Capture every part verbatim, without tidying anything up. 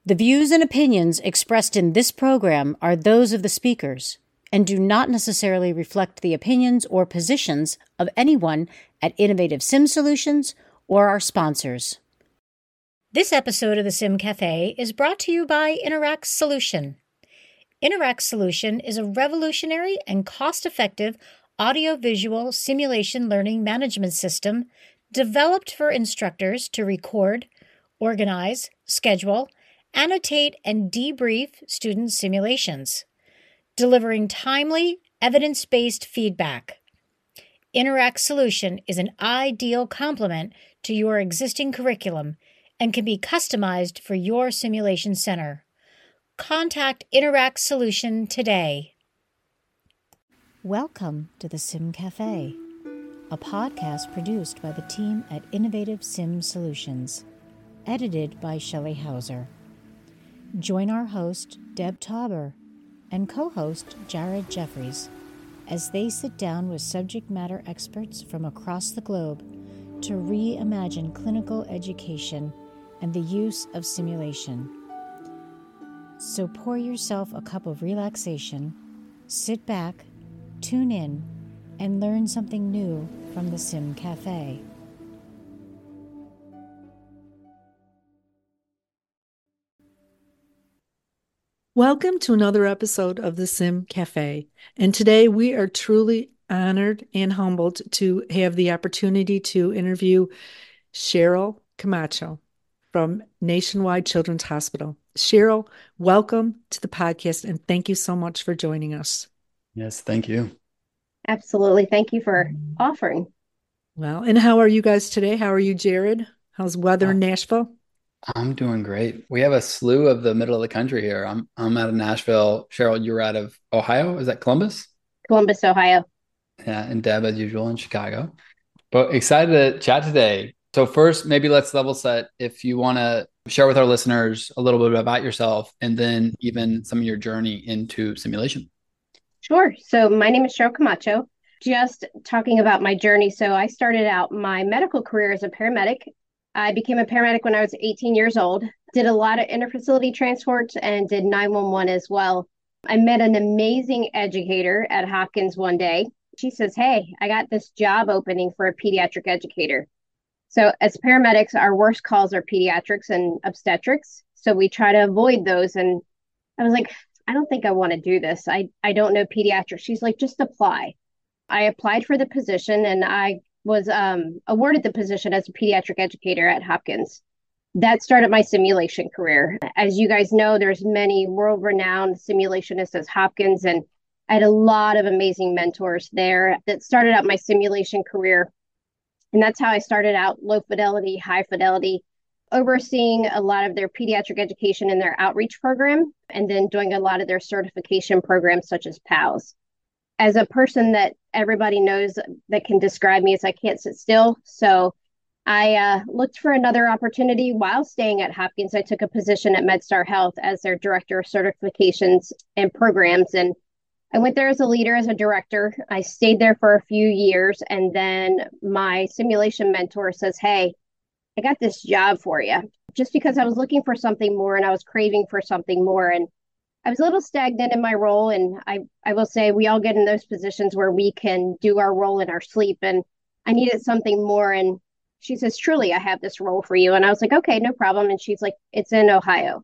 The views and opinions expressed in this program are those of the speakers and do not necessarily reflect the opinions or positions of anyone at Innovative Sim Solutions or our sponsors. This episode of the Sim Cafe is brought to you by Interact Solution. Interact Solution is a revolutionary and cost-effective audio-visual simulation learning management system developed for instructors to record, organize, schedule, annotate, and debrief student simulations, delivering timely, evidence-based feedback. Interact Solution is an ideal complement to your existing curriculum and can be customized for your simulation center. Contact Interact Solution today. Welcome to the Sim Cafe, a podcast produced by the team at Innovative Sim Solutions, edited by Shelley Hauser. Join our host, Deb Tauber, and co-host Jared Jeffries as they sit down with subject matter experts from across the globe to reimagine clinical education and the use of simulation. So pour yourself a cup of relaxation, sit back, tune in, and learn something new from the Sim Cafe. Welcome to another episode of the Sim Cafe. And today we are truly honored and humbled to have the opportunity to interview Cheryl Camacho from Nationwide Children's Hospital. Cheryl, welcome to the podcast and thank you so much for joining us. Yes, thank you. Absolutely. Thank you for offering. Well, and how are you guys today? How are you, Jared? How's weather in Nashville? I'm doing great. We have a slew of the middle of the country here. I'm I'm out of Nashville. Cheryl, you're out of Ohio. Is that Columbus? Columbus, Ohio. Yeah, and Deb, as usual, in Chicago. But excited to chat today. So first, maybe let's level set. If you want to share with our listeners a little bit about yourself and then even some of your journey into simulation. Sure. So my name is Cheryl Camacho. Just talking about my journey. So I started out my medical career as a paramedic. I became a paramedic when I was eighteen years old, did a lot of interfacility transports and did nine one one as well. I met an amazing educator at Hopkins one day. She says, "Hey, I got this job opening for a pediatric educator." So as paramedics, our worst calls are pediatrics and obstetrics. So we try to avoid those. And I was like, I don't think I want to do this. I, I don't know pediatrics. She's like, just apply. I applied for the position and I was um, awarded the position as a pediatric educator at Hopkins. That started my simulation career. As you guys know, there's many world-renowned simulationists at Hopkins, and I had a lot of amazing mentors there that started out my simulation career. And that's how I started out low fidelity, high fidelity, overseeing a lot of their pediatric education in their outreach program, and then doing a lot of their certification programs such as PALS. As a person that everybody knows that can describe me as I can't sit still. So I uh, looked for another opportunity while staying at Hopkins. I took a position at MedStar Health as their director of certifications and programs. And I went there as a leader, as a director. I stayed there for a few years. And then my simulation mentor says, "Hey, I got this job for you." Just because I was looking for something more and I was craving for something more. And I was a little stagnant in my role. And I, I will say we all get in those positions where we can do our role in our sleep. And I needed something more. And she says, "Truly, I have this role for you." And I was like, "Okay, no problem." And she's like, "It's in Ohio."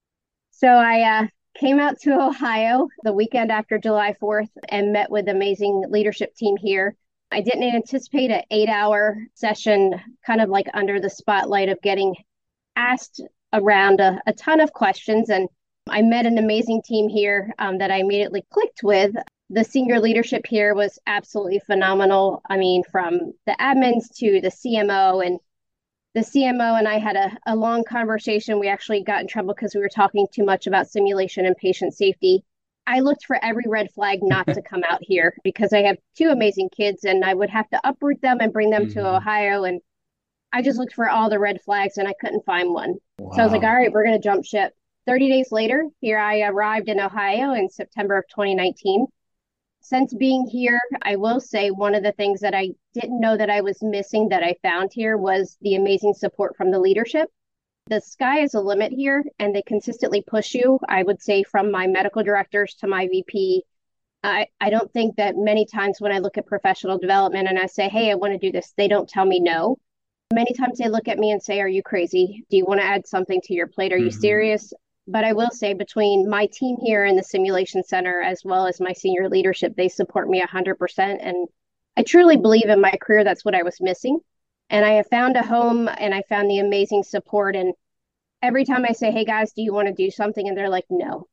So I uh, came out to Ohio the weekend after July fourth and met with an amazing leadership team here. I didn't anticipate an eight hour session, kind of like under the spotlight of getting asked around a, a ton of questions. And I met an amazing team here um, that I immediately clicked with. The senior leadership here was absolutely phenomenal. I mean, from the admins to the C M O, and the C M O and I had a, a long conversation. We actually got in trouble because we were talking too much about simulation and patient safety. I looked for every red flag not to come out here because I have two amazing kids and I would have to uproot them and bring them mm-hmm. to Ohio. And I just looked for all the red flags and I couldn't find one. Wow. So I was like, all right, we're going to jump ship. thirty days later, here I arrived in Ohio in September of twenty nineteen. Since being here, I will say one of the things that I didn't know that I was missing that I found here was the amazing support from the leadership. The sky is a limit here, and they consistently push you. I would say from my medical directors to my V P. I, I don't think that many times when I look at professional development and I say, hey, I want to do this, they don't tell me no. Many times they look at me and say, are you crazy? Do you want to add something to your plate? Are you Mm-hmm. serious? But I will say between my team here in the simulation center, as well as my senior leadership, they support me one hundred percent. And I truly believe in my career, that's what I was missing. And I have found a home and I found the amazing support. And every time I say, hey guys, do you want to do something? And they're like, no.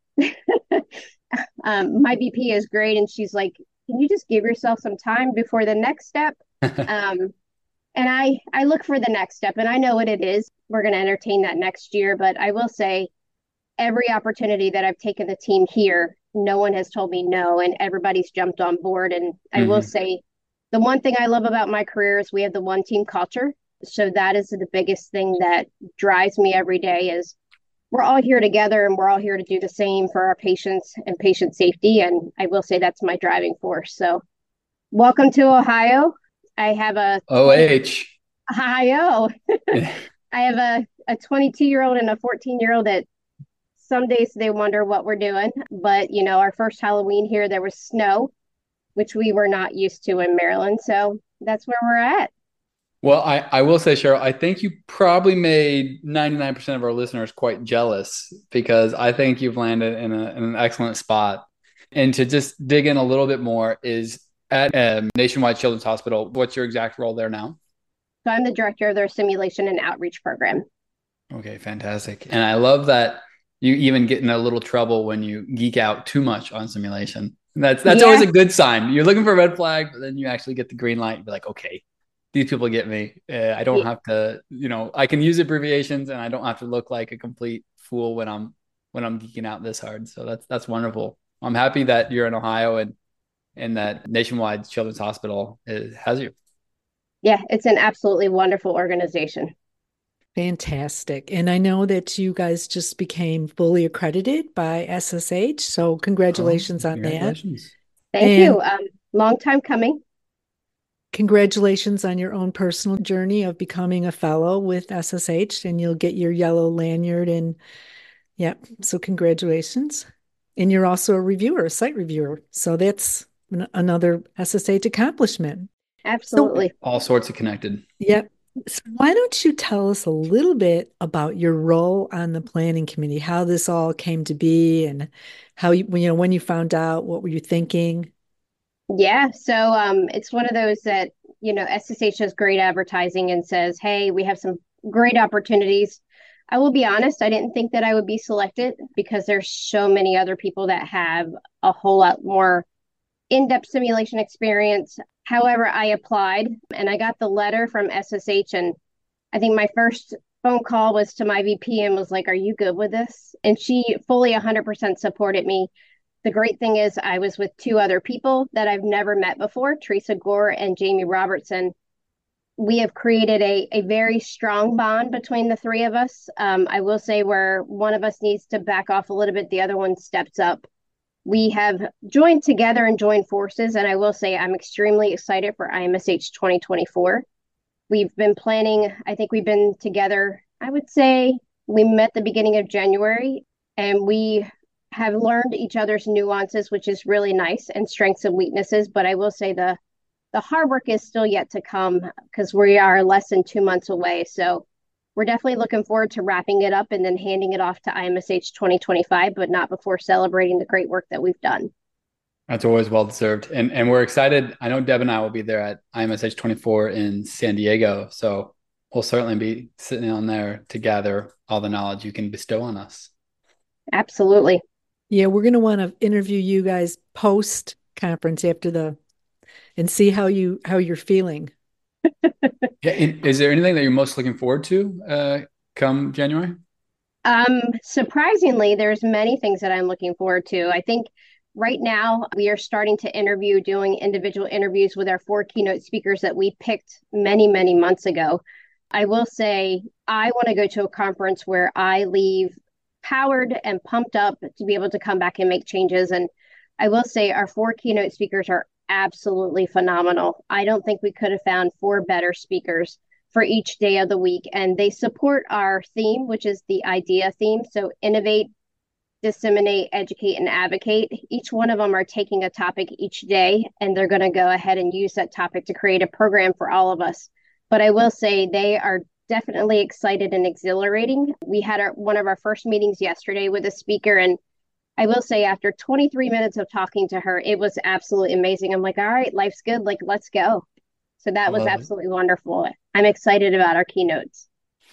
um, my V P is great. And she's like, can you just give yourself some time before the next step? um, and I, I look for the next step and I know what it is. We're going to entertain that next year. But I will say every opportunity that I've taken the team here, no one has told me no, and everybody's jumped on board. And I mm-hmm. will say the one thing I love about my career is we have the one team culture. So that is the biggest thing that drives me every day is we're all here together and we're all here to do the same for our patients and patient safety. And I will say that's my driving force. So welcome to Ohio. I have a O H. Ohio. I have a, a twenty-two year old and a fourteen year old that some days they wonder what we're doing. But, you know, our first Halloween here, there was snow, which we were not used to in Maryland. So that's where we're at. Well, I, I will say, Cheryl, I think you probably made ninety-nine percent of our listeners quite jealous because I think you've landed in, a, in an excellent spot. And to just dig in a little bit more is at um, Nationwide Children's Hospital, what's your exact role there now? So I'm the director of their simulation and outreach program. Okay, fantastic. And I love that you even get in a little trouble when you geek out too much on simulation. That's that's yeah. always a good sign. You're looking for a red flag, but then you actually get the green light. You're like, okay, these people get me. Uh, I don't yeah. have to, you know, I can use abbreviations and I don't have to look like a complete fool when I'm when I'm geeking out this hard. So that's that's wonderful. I'm happy that you're in Ohio and and that Nationwide Children's Hospital is, has you. Yeah, it's an absolutely wonderful organization. Fantastic. And I know that you guys just became fully accredited by S S H. So congratulations oh, on congratulations. that. Thank and you. Um, long time coming. Congratulations on your own personal journey of becoming a fellow with S S H, and you'll get your yellow lanyard. And yeah, so congratulations. And you're also a reviewer, a site reviewer. So that's another S S H accomplishment. Absolutely. So, all sorts of connected. Yep. So why don't you tell us a little bit about your role on the planning committee, how this all came to be and how you, you know, when you found out, what were you thinking? Yeah. So um, it's one of those that, you know, S S H has great advertising and says, hey, we have some great opportunities. I will be honest, I didn't think that I would be selected because there's so many other people that have a whole lot more in-depth simulation experience. However, I applied and I got the letter from S S H, and I think my first phone call was to my V P and was like, are you good with this? And she fully one hundred percent supported me. The great thing is I was with two other people that I've never met before, Teresa Gore and Jamie Robertson. We have created a, a very strong bond between the three of us. Um, I will say where one of us needs to back off a little bit, the other one steps up. We have joined together and joined forces, and I will say I'm extremely excited for I M S H twenty twenty-four. We've been planning, I think we've been together, I would say we met the beginning of January, and we have learned each other's nuances, which is really nice, and strengths and weaknesses. But I will say the the hard work is still yet to come because we are less than two months away. So we're definitely looking forward to wrapping it up and then handing it off to I M S H twenty twenty-five, but not before celebrating the great work that we've done. That's always well deserved. And and we're excited. I know Deb and I will be there at I M S H twenty-four in San Diego. So we'll certainly be sitting on there to gather all the knowledge you can bestow on us. Absolutely. Yeah, we're going to want to interview you guys post conference after the and see how you how you're feeling. Yeah, is there anything that you're most looking forward to uh, come January? Um, surprisingly, there's many things that I'm looking forward to. I think right now we are starting to interview, doing individual interviews with our four keynote speakers that we picked many, many months ago. I will say I want to go to a conference where I leave powered and pumped up to be able to come back and make changes. And I will say our four keynote speakers are absolutely phenomenal. I don't think we could have found four better speakers. for each day of the week. And they support our theme, which is the IDEA theme. So innovate, disseminate, educate, and advocate. Each one of them are taking a topic each day, and they're going to go ahead and use that topic to create a program for all of us. But I will say they are definitely excited and exhilarating. We had our, one of our first meetings yesterday with a speaker, and I will say after twenty-three minutes of talking to her, it was absolutely amazing. I'm like, all right, life's good. Like, let's go. So that was absolutely wonderful. I'm excited about our keynotes.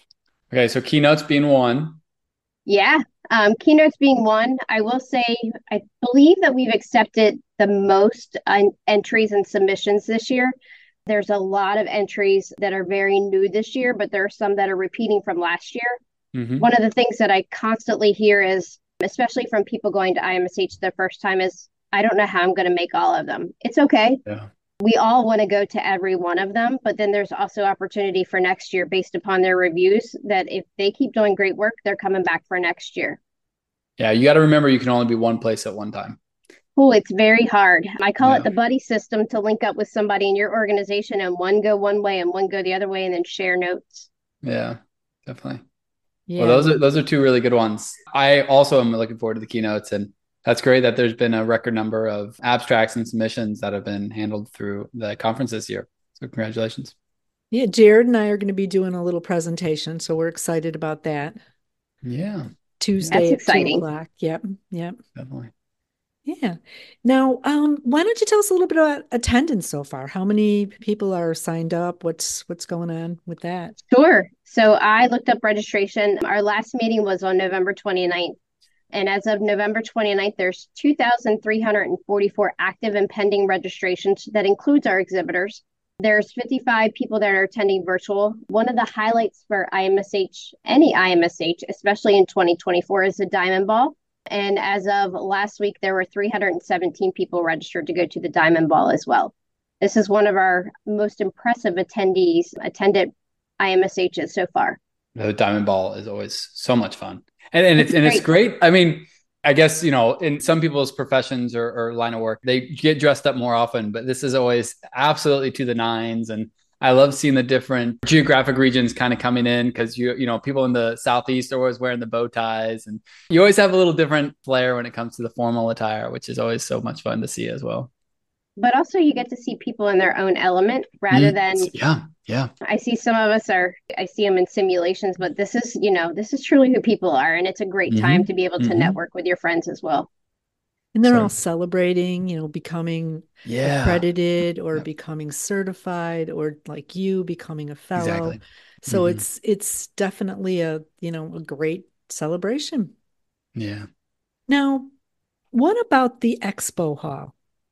Okay, so keynotes being one. Yeah, um, keynotes being one. I will say, I believe that we've accepted the most uh, entries and submissions this year. There's a lot of entries that are very new this year, but there are some that are repeating from last year. Mm-hmm. One of the things that I constantly hear is, especially from people going to I M S H the first time, is, I don't know how I'm going to make all of them. It's okay. Yeah. We all want to go to every one of them, but then there's also opportunity for next year based upon their reviews that if they keep doing great work, they're coming back for next year. Yeah, you got to remember you can only be one place at one time. Oh, it's very hard. I call yeah. it the buddy system, to link up with somebody in your organization and one go one way and one go the other way and then share notes. Yeah, definitely. Yeah. Well, those are those are two really good ones. I also am looking forward to the keynotes, and that's great that there's been a record number of abstracts and submissions that have been handled through the conference this year. So congratulations. Yeah, Jared and I are going to be doing a little presentation, so we're excited about that. Yeah. Tuesday at two o'clock. Yep, yep. Definitely. Yeah. Now, um, why don't you tell us a little bit about attendance so far? How many people are signed up? What's what's going on with that? Sure. So I looked up registration. Our last meeting was on November twenty-ninth. And as of November twenty-ninth, there's two thousand three hundred forty-four active and pending registrations. That includes our exhibitors. There's fifty-five people that are attending virtual. One of the highlights for I M S H, any I M S H, especially in twenty twenty-four, is the Diamond Ball. And as of last week, there were three hundred seventeen people registered to go to the Diamond Ball as well. This is one of our most impressive attendees, attended I M S Hs so far. The Diamond Ball is always so much fun. And, and it's, and it's great. I mean, I guess, you know, in some people's professions or, or line of work, they get dressed up more often, but this is always absolutely to the nines. And I love seeing the different geographic regions kind of coming in, because, you you know, people in the Southeast are always wearing the bow ties, and you always have a little different flair when it comes to the formal attire, which is always so much fun to see as well. But also you get to see people in their own element rather mm, than, yeah, yeah. I see some of us are, I see them in simulations, but this is, you know, this is truly who people are. And it's a great mm-hmm. time to be able to mm-hmm. network with your friends as well. And they're Sorry. all celebrating, you know, becoming yeah. accredited or yeah. becoming certified, or like you becoming a fellow. Exactly. So mm-hmm. it's, it's definitely a, you know, a great celebration. Yeah. Now, what about the expo hall?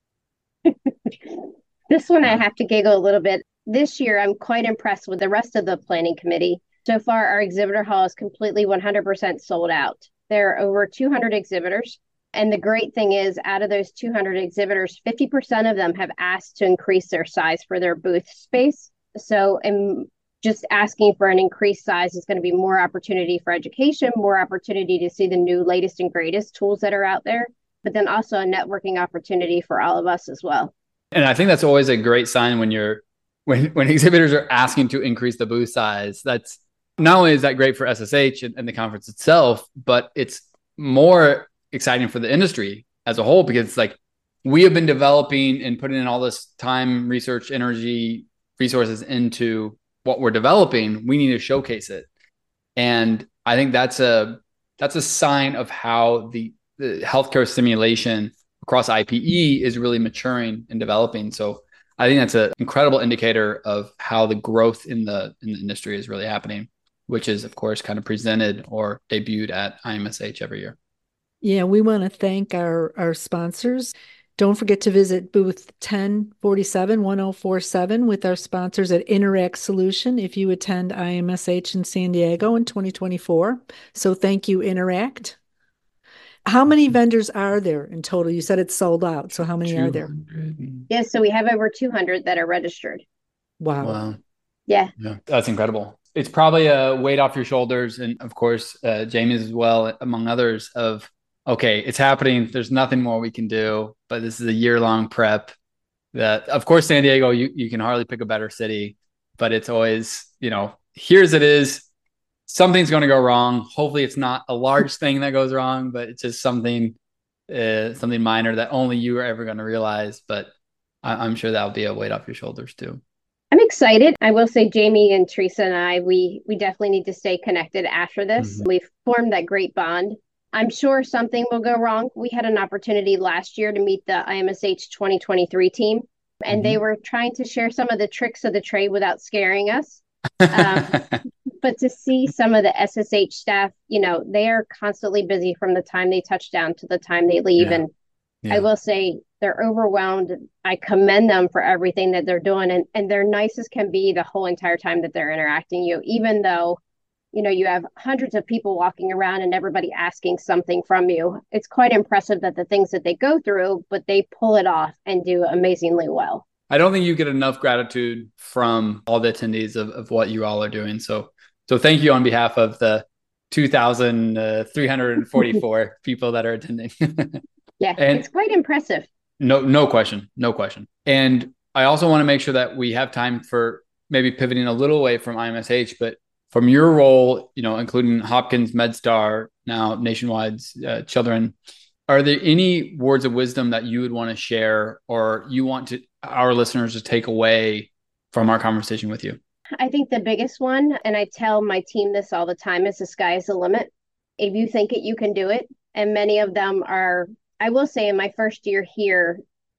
This one, I have to giggle a little bit. This year, I'm quite impressed with the rest of the planning committee. So far, our exhibitor hall is completely one hundred percent sold out. There are over two hundred exhibitors. And the great thing is, out of those two hundred exhibitors, fifty percent of them have asked to increase their size for their booth space. So um, just asking for an increased size is going to be more opportunity for education, more opportunity to see the new latest and greatest tools that are out there, but then also a networking opportunity for all of us as well. And I think that's always a great sign when you're when when exhibitors are asking to increase the booth size. That's not only is that great for S S H and, and the conference itself, but it's more exciting for the industry as a whole, because it's like we have been developing and putting in all this time, research, energy, resources into what we're developing. We need to showcase it. And I think that's a that's a sign of how the, the healthcare simulation across I P E is really maturing and developing. So I think that's an incredible indicator of how the growth in the in the industry is really happening, which is, of course, kind of presented or debuted at I M S H every year. Yeah, we want to thank our, our sponsors. Don't forget to visit booth ten forty-seven, one oh four seven with our sponsors at Interact Solution if you attend I M S H in San Diego in twenty twenty-four. So thank you, Interact. How many vendors are there in total? You said it's sold out. So how many are there? Yes, so we have over two hundred that are registered. Wow. Wow. Yeah. Yeah, that's incredible. It's probably a weight off your shoulders. And of course, uh, Jamie's as well, among others, of, okay, it's happening. There's nothing more we can do, but this is a year long prep that, of course, San Diego, you, you can hardly pick a better city. but it's always, you know, here's it is. Something's going to go wrong. Hopefully it's not a large thing that goes wrong, but it's just something, uh, something minor that only you are ever going to realize. But I- I'm sure that'll be a weight off your shoulders too. I'm excited. I will say Jamie and Teresa and I, we we definitely need to stay connected after this. Mm-hmm. We've formed that great bond. I'm sure something will go wrong. We had an opportunity last year to meet the I M S H twenty twenty-three team, and mm-hmm. they were trying to share some of the tricks of the trade without scaring us. Um, but to see some of the S S H staff, you know, they are constantly busy from the time they touch down to the time they leave. Yeah. And yeah. I will say they're overwhelmed. I commend them for everything that they're doing. And, and they're nice as can be the whole entire time that they're interacting you, even though, you know, you have hundreds of people walking around and everybody asking something from you. It's quite impressive that the things that they go through, but they pull it off and do amazingly well. I don't think you get enough gratitude from all the attendees of, of what you all are doing. So, so thank you on behalf of the two thousand three hundred forty-four people that are attending. Yeah, and it's quite impressive. No, no question. No question. And I also want to make sure that we have time for maybe pivoting a little away from I M S H, but from your role, you know, including Hopkins, MedStar, now Nationwide's uh, children, are there any words of wisdom that you would want to share or you want to our listeners to take away from our conversation with you? I think the biggest one, and I tell my team this all the time, is the sky is the limit. If you think it, you can do it. And many of them are, I will say in my first year here,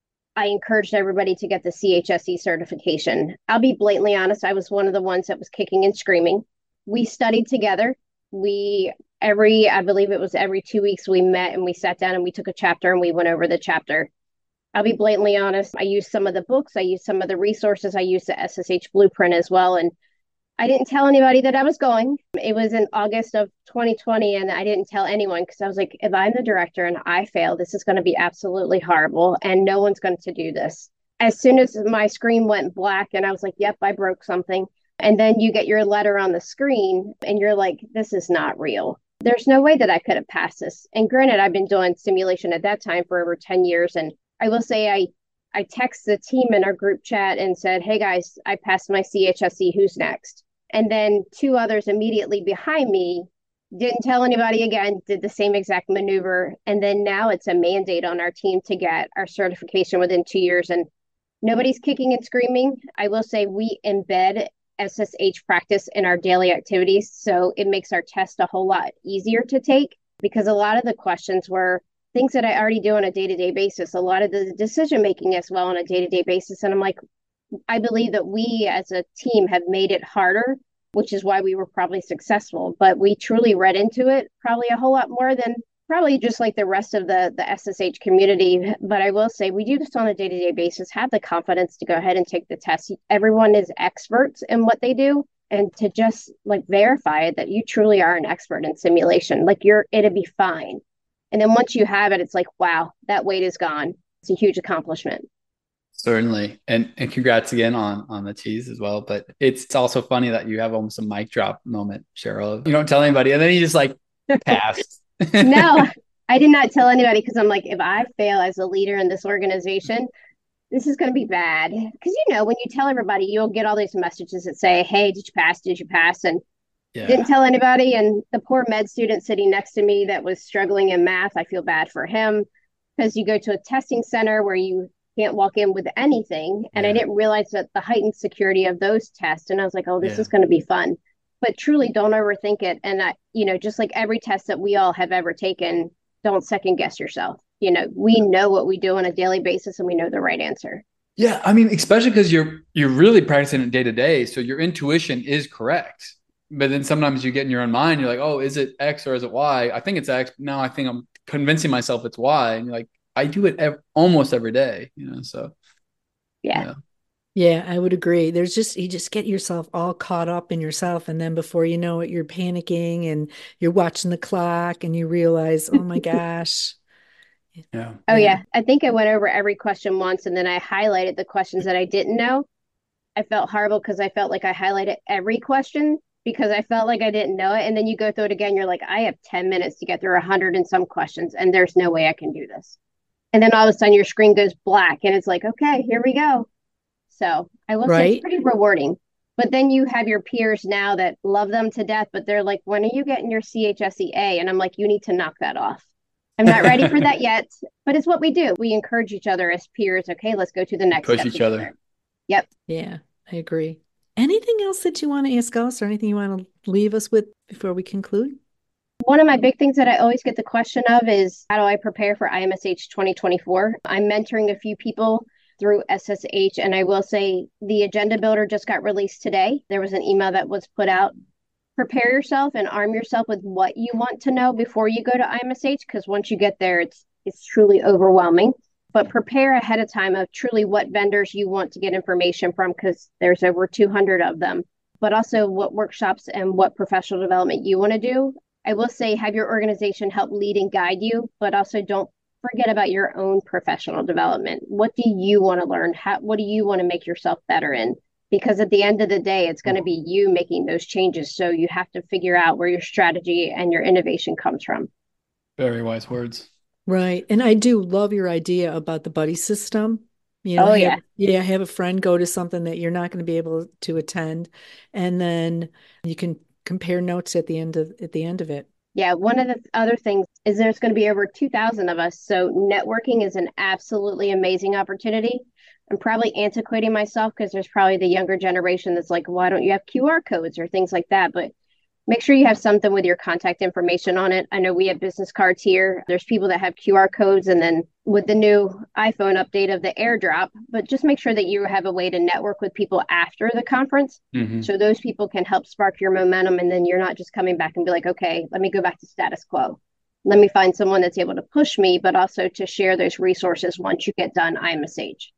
I encouraged everybody to get the C H S E certification. I'll be blatantly honest. I was one of the ones that was kicking and screaming. We studied together. We, every, I believe it was every two weeks we met and we sat down and we took a chapter and we went over the chapter. I'll be blatantly honest. I used some of the books. I used some of the resources. I used the S S H blueprint as well. And I didn't tell anybody that I was going. It was in August of twenty twenty, and I didn't tell anyone because I was like, if I'm the director and I fail, this is going to be absolutely horrible, and no one's going to do this. As soon as my screen went black, and I was like, yep, I broke something. And then you get your letter on the screen, and you're like, this is not real. There's no way that I could have passed this. And granted, I've been doing simulation at that time for over ten years, and I will say I I text the team in our group chat and said, hey guys, I passed my C H S E, who's next? And then two others immediately behind me didn't tell anybody again, did the same exact maneuver. And then now it's a mandate on our team to get our certification within two years. And nobody's kicking and screaming. I will say we embed S S H practice in our daily activities. So it makes our test a whole lot easier to take because a lot of the questions were things that I already do on a day-to-day basis, a lot of the decision-making as well on a day-to-day basis. And I'm like, I believe that we as a team have made it harder, which is why we were probably successful, but we truly read into it probably a whole lot more than probably just like the rest of the, the S S H community. But I will say we do this on a day-to-day basis, have the confidence to go ahead and take the test. Everyone is experts in what they do. And to just like verify that you truly are an expert in simulation, like you're, it'd be fine. And then once you have it, it's like, wow, that weight is gone. It's a huge accomplishment. Certainly. And and congrats again on, on the cheese as well. But it's, it's also funny that you have almost a mic drop moment, Cheryl. You don't tell anybody. And then you just like passed. No, I did not tell anybody because I'm like, if I fail as a leader in this organization, this is going to be bad. Because, you know, when you tell everybody, you'll get all these messages that say, hey, did you pass? Did you pass? And yeah. Didn't tell anybody. And the poor med student sitting next to me that was struggling in math, I feel bad for him because you go to a testing center where you can't walk in with anything. And yeah. I didn't realize that the heightened security of those tests. And I was like, oh, this yeah. is going to be fun. But truly don't overthink it. And, I, you know, just like every test that we all have ever taken, don't second guess yourself. You know, we know what we do on a daily basis and we know the right answer. Yeah. I mean, especially because you're, you're really practicing it day to day. So your intuition is correct. But then sometimes you get in your own mind, you're like, oh, is it X or is it Y? I think it's X. Now I think I'm convincing myself it's Y. And you're like, I do it ev- almost every day, you know, so. Yeah. yeah. Yeah, I would agree. There's just, you just get yourself all caught up in yourself. And then before you know it, you're panicking and you're watching the clock and you realize, oh my gosh. Yeah. Oh yeah. I think I went over every question once and then I highlighted the questions that I didn't know. I felt horrible because I felt like I highlighted every question because I felt like I didn't know it. And then you go through it again. You're like, I have ten minutes to get through a hundred and some questions and there's no way I can do this. And then all of a sudden your screen goes black and it's like, okay, here we go. So I will right? say it's pretty rewarding. But then you have your peers now that love them to death, but they're like, when are you getting your C H S E A? And I'm like, you need to knock that off. I'm not ready for that yet, but it's what we do. We encourage each other as peers. Okay, let's go to the next Push step each together. other. Yep. Yeah, I agree. Anything else that you want to ask us or anything you want to leave us with before we conclude? One of my big things that I always get the question of is, how do I prepare for I M S H twenty twenty-four? I'm mentoring a few people through S S H, and I will say the agenda builder just got released today. There was an email that was put out. Prepare yourself and arm yourself with what you want to know before you go to I M S H, because once you get there, it's it's truly overwhelming. But prepare ahead of time of truly what vendors you want to get information from, because there's over two hundred of them, but also what workshops and what professional development you want to do. I will say, have your organization help lead and guide you, but also don't forget about your own professional development. What do you want to learn? How, what do you want to make yourself better in? Because at the end of the day, it's going to be you making those changes. So you have to figure out where your strategy and your innovation comes from. Very wise words. Right. And I do love your idea about the buddy system. You know, Oh, have, yeah. Yeah, have a friend go to something that you're not going to be able to attend. And then you can compare notes at the end of at the end of it. Yeah, one of the other things is there's going to be over two thousand of us. So networking is an absolutely amazing opportunity. I'm probably antiquating myself because there's probably the younger generation that's like, why don't you have Q R codes or things like that? But make sure you have something with your contact information on it. I know we have business cards here. There's people that have Q R codes, and then with the new iPhone update of the AirDrop, but just make sure that you have a way to network with people after the conference. Mm-hmm. So those people can help spark your momentum. And then you're not just coming back and be like, okay, let me go back to status quo. Let me find someone that's able to push me, but also to share those resources once you get done I M S H.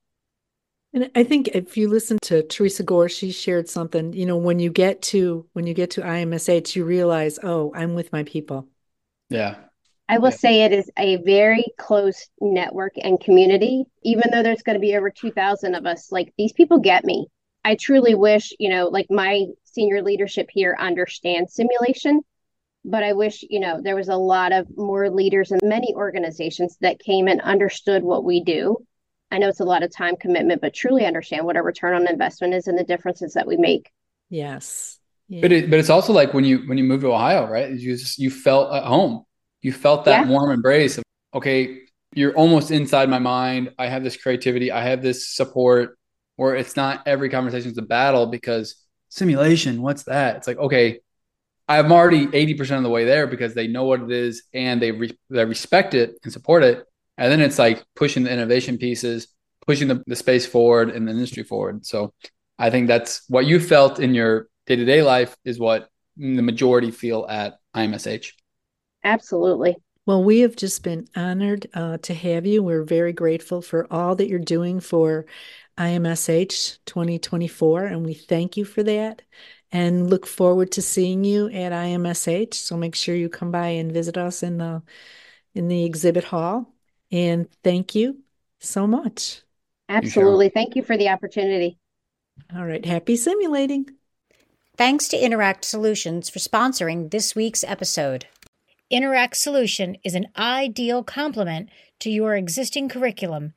And I think if you listen to Teresa Gore, she shared something, you know, when you get to when you get to I M S H, you realize, oh, I'm with my people. Yeah. I will Yeah. say it is a very close network and community, even though there's going to be over two thousand of us. Like, these people get me. I truly wish, you know, like my senior leadership here understands simulation, but I wish, you know, there was a lot of more leaders in many organizations that came and understood what we do. I know it's a lot of time commitment, but truly understand what our return on investment is and the differences that we make. Yes. Yeah. But it, but it's also like when you when you moved to Ohio, right? You just you felt at home. You felt that Yeah. warm embrace of, okay, you're almost inside my mind. I have this creativity. I have this support. Where it's not every conversation is a battle because simulation, what's that? It's like, okay, I'm already eighty percent of the way there because they know what it is and they re- they respect it and support it. And then it's like pushing the innovation pieces, pushing the, the space forward and the industry forward. So I think that's what you felt in your day-to-day life is what the majority feel at I M S H. Absolutely. Well, we have just been honored uh, to have you. We're very grateful for all that you're doing for I M S H twenty twenty-four, and we thank you for that and look forward to seeing you at I M S H. So make sure you come by and visit us in the in the exhibit hall. And thank you so much. Absolutely. Thank you for the opportunity. All right. Happy simulating. Thanks to Interact Solutions for sponsoring this week's episode. Interact Solution is an ideal complement to your existing curriculum.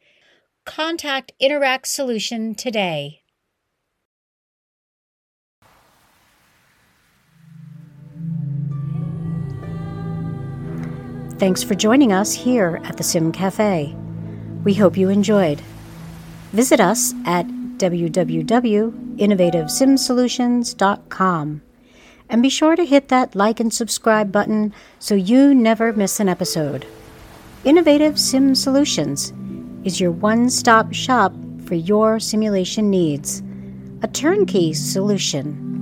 Contact Interact Solution today. Thanks for joining us here at the Sim Cafe. We hope you enjoyed. Visit us at w w w dot innovative sim solutions dot com and be sure to hit that like and subscribe button so you never miss an episode. Innovative Sim Solutions is your one-stop shop for your simulation needs, a turnkey solution.